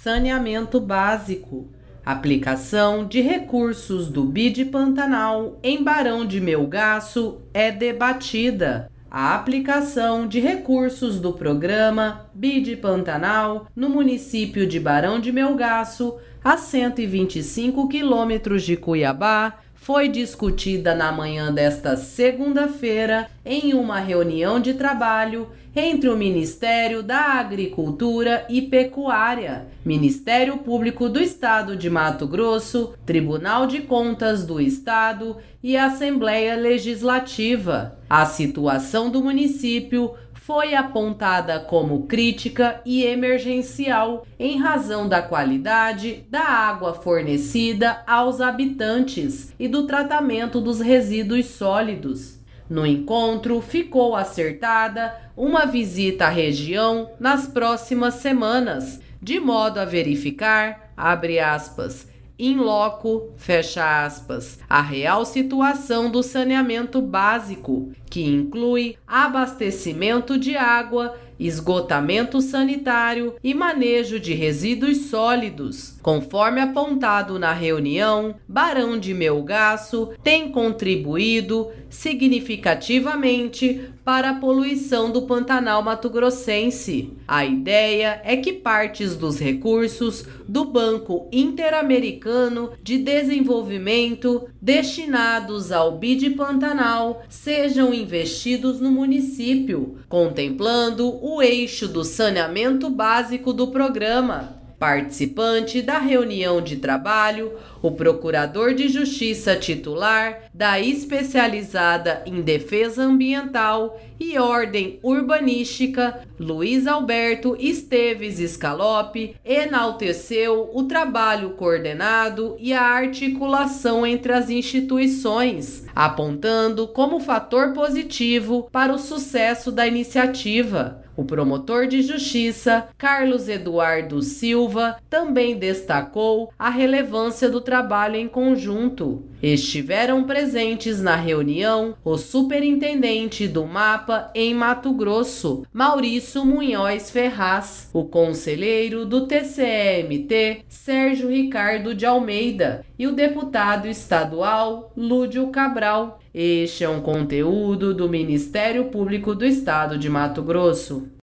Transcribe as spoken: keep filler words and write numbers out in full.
Saneamento Básico. Aplicação de recursos do B I D Pantanal em Barão de Melgaço é debatida. A aplicação de recursos do programa B I D Pantanal no município de Barão de Melgaço, a cento e vinte e cinco quilômetros de Cuiabá, foi discutida na manhã desta segunda-feira em uma reunião de trabalho entre o Ministério da Agricultura e Pecuária, Ministério Público do Estado de Mato Grosso, Tribunal de Contas do Estado e Assembleia Legislativa. A situação do município foi apontada como crítica e emergencial em razão da qualidade da água fornecida aos habitantes e do tratamento dos resíduos sólidos. No encontro, ficou acertada uma visita à região nas próximas semanas, de modo a verificar, abre aspas, in loco, fecha aspas, a real situação do saneamento básico, que inclui abastecimento de água, esgotamento sanitário e manejo de resíduos sólidos. Conforme apontado na reunião, Barão de Melgaço tem contribuído significativamente para a poluição do Pantanal mato-grossense. A ideia é que partes dos recursos do Banco Interamericano de Desenvolvimento destinados ao B I D Pantanal sejam investidos no município, contemplando o eixo do saneamento básico do programa. Participante da reunião de trabalho, o Procurador de Justiça titular da Especializada em Defesa Ambiental e Ordem Urbanística, Luiz Alberto Esteves Scalope, enalteceu o trabalho coordenado e a articulação entre as instituições, apontando como fator positivo para o sucesso da iniciativa. O promotor de justiça, Carlos Eduardo Silva, também destacou a relevância do trabalho em conjunto. Estiveram presentes na reunião o superintendente do MAPA em Mato Grosso, Maurício Munhoz Ferraz, o conselheiro do T C E M T, Sérgio Ricardo de Almeida, e o deputado estadual Lúdio Cabral. Este é um conteúdo do Ministério Público do Estado de Mato Grosso.